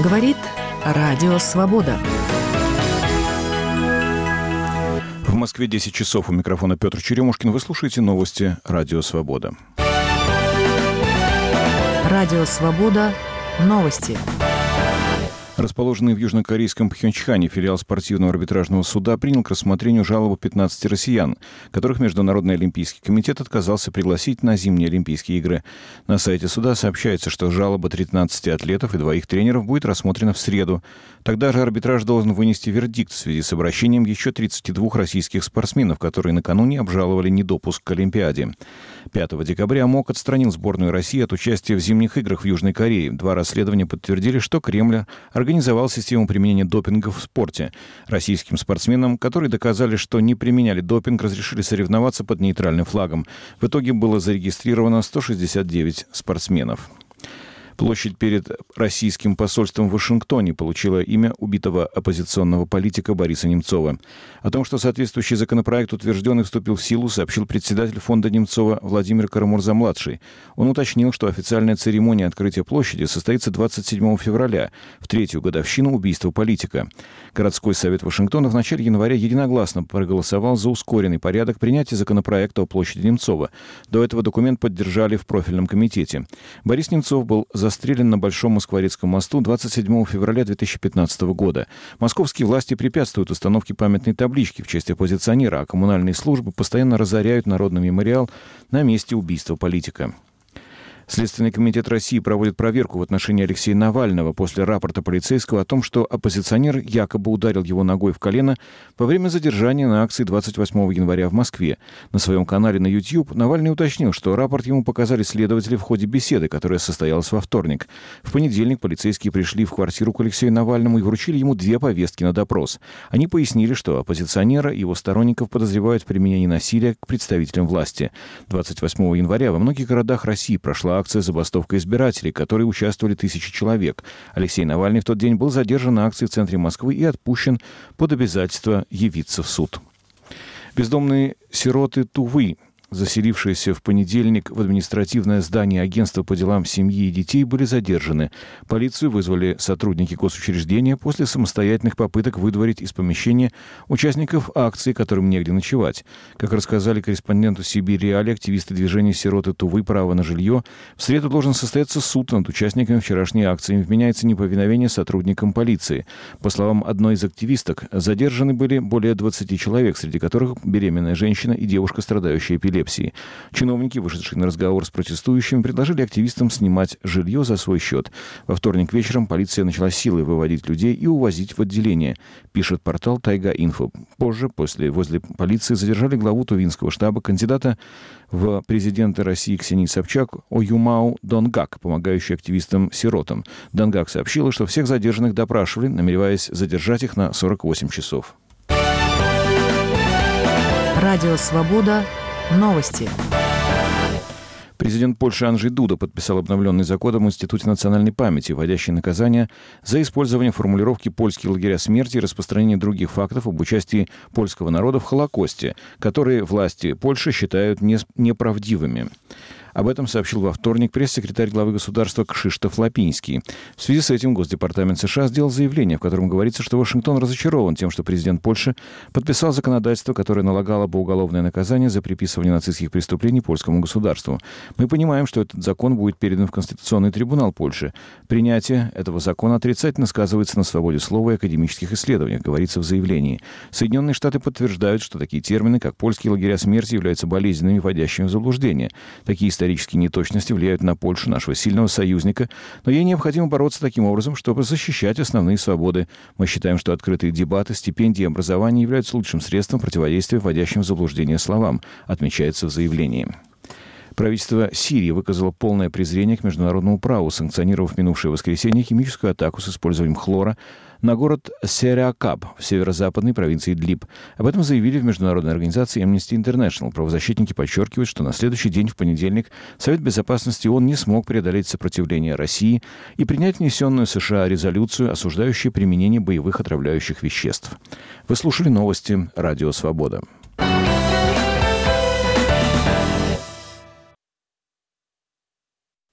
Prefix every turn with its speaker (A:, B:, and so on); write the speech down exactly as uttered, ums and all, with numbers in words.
A: Говорит Радио Свобода.
B: В Москве десять часов. У микрофона Петр Черемушкин. Вы слушаете новости Радио Свобода.
A: Радио Свобода. Новости.
B: Расположенный в южнокорейском Пхенчхане филиал спортивного арбитражного суда принял к рассмотрению жалобу пятнадцати россиян, которых Международный олимпийский комитет отказался пригласить на зимние Олимпийские игры. На сайте суда сообщается, что жалоба тринадцати атлетов и двоих тренеров будет рассмотрена в среду. Тогда же арбитраж должен вынести вердикт в связи с обращением еще тридцати двух российских спортсменов, которые накануне обжаловали недопуск к Олимпиаде. пятого декабря МОК отстранил сборную России от участия в зимних играх в Южной Корее. Два расследования подтвердили, что Кремль организовал систему применения допинга в спорте. Российским спортсменам, которые доказали, что не применяли допинг, разрешили соревноваться под нейтральным флагом. В итоге было зарегистрировано сто шестьдесят девять спортсменов. Площадь перед российским посольством в Вашингтоне получила имя убитого оппозиционного политика Бориса Немцова. О том, что соответствующий законопроект утвержден и вступил в силу, сообщил председатель фонда Немцова Владимир Карамурза-младший. Он уточнил, что официальная церемония открытия площади состоится двадцать седьмого февраля, в третью годовщину убийства политика. Городской совет Вашингтона в начале января единогласно проголосовал за ускоренный порядок принятия законопроекта о площади Немцова. До этого документ поддержали в профильном комитете. Борис Немцов был застрелен на Большом Москворецком мосту двадцать седьмого февраля две тысячи пятнадцатого года. Московские власти препятствуют установке памятной таблички в честь оппозиционера, а коммунальные службы постоянно разоряют Народный мемориал на месте убийства политика. Следственный комитет России проводит проверку в отношении Алексея Навального после рапорта полицейского о том, что оппозиционер якобы ударил его ногой в колено во время задержания на акции двадцать восьмого января в Москве. На своем канале на YouTube Навальный уточнил, что рапорт ему показали следователи в ходе беседы, которая состоялась во вторник. В понедельник полицейские пришли в квартиру к Алексею Навальному и вручили ему две повестки на допрос. Они пояснили, что оппозиционера и его сторонников подозревают в применении насилия к представителям власти. двадцать восьмого января во многих городах России прошла акция «Забастовка избирателей», в которой участвовали тысячи человек. Алексей Навальный в тот день был задержан на акции в центре Москвы и отпущен под обязательство явиться в суд. Бездомные сироты Тувы, заселившиеся в понедельник в административное здание агентства по делам семьи и детей, были задержаны. Полицию вызвали сотрудники госучреждения после самостоятельных попыток выдворить из помещения участников акции, которым негде ночевать. Как рассказали корреспонденту Сибирь Реалии активисты движения «Сироты Тувы. Право на жилье», в среду должен состояться суд над участниками вчерашней акции. Им вменяется неповиновение сотрудникам полиции. По словам одной из активисток, задержаны были более двадцати человек, среди которых беременная женщина и девушка, страдающая эпилепсией. Чиновники, вышедшие на разговор с протестующими, предложили активистам снимать жилье за свой счет. Во вторник вечером полиция начала силой выводить людей и увозить в отделение, пишет портал Тайга-Инфо. Позже, после, возле полиции задержали главу Тувинского штаба, кандидата в президенты России Ксении Собчак Оюмау Донгак, помогающий активистам-сиротам. Донгак сообщила, что всех задержанных допрашивали, намереваясь задержать их на сорок восемь часов.
A: Радио Свобода. Новости.
B: Президент Польши Анджей Дуда подписал обновленный закон об Институте национальной памяти, вводящий наказание за использование формулировки «польские лагеря смерти» и распространение других фактов об участии польского народа в Холокосте, которые власти Польши считают неправдивыми. Об этом сообщил во вторник пресс-секретарь главы государства Кшиштоф Лапинский. В связи с этим Госдепартамент США сделал заявление, в котором говорится, что Вашингтон разочарован тем, что президент Польши подписал законодательство, которое налагало бы уголовное наказание за приписывание нацистских преступлений польскому государству. Мы понимаем, что этот закон будет передан в Конституционный трибунал Польши. Принятие этого закона отрицательно сказывается на свободе слова и академических исследованиях, говорится в заявлении. Соединенные Штаты подтверждают, что такие термины, как «польские лагеря смерти», являются болезненными, вводящими в заблуждение. Такие исторические неточности влияют на Польшу, нашего сильного союзника, но ей необходимо бороться таким образом, чтобы защищать основные свободы. Мы считаем, что открытые дебаты, стипендии и образование являются лучшим средством противодействия вводящим в заблуждение словам, отмечается в заявлении. Правительство Сирии выказало полное презрение к международному праву, санкционировав минувшее воскресенье химическую атаку с использованием хлора на город Сериакаб в северо-западной провинции Идлиб. Об этом заявили в международной организации Amnesty International. Правозащитники подчеркивают, что на следующий день, в понедельник, Совет Безопасности ООН не смог преодолеть сопротивление России и принять внесенную США резолюцию, осуждающую применение боевых отравляющих веществ. Вы слушали новости «Радио Свобода».